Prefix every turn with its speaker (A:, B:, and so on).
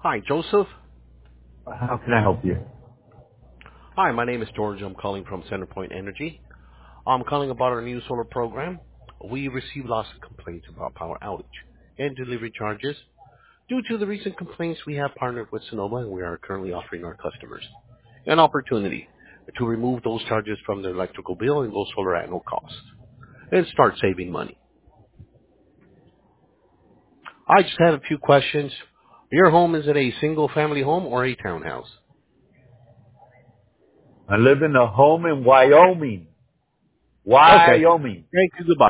A: Hi, Joseph.
B: How can I help you?
A: Hi, my name is George. I'm calling from Centerpoint Energy. I'm calling about our new solar program. We received lots of complaints about power outage and delivery charges. Due to the recent complaints, we have partnered with Sonoma, and we are currently offering our customers an opportunity to remove those charges from their electrical bill and go solar at no cost and start saving money. I just have a few questions. Your home, is it a single family home or a townhouse?
B: I live in a home in Wyoming.
A: Okay.
B: Wyoming.
A: Thank you. Goodbye.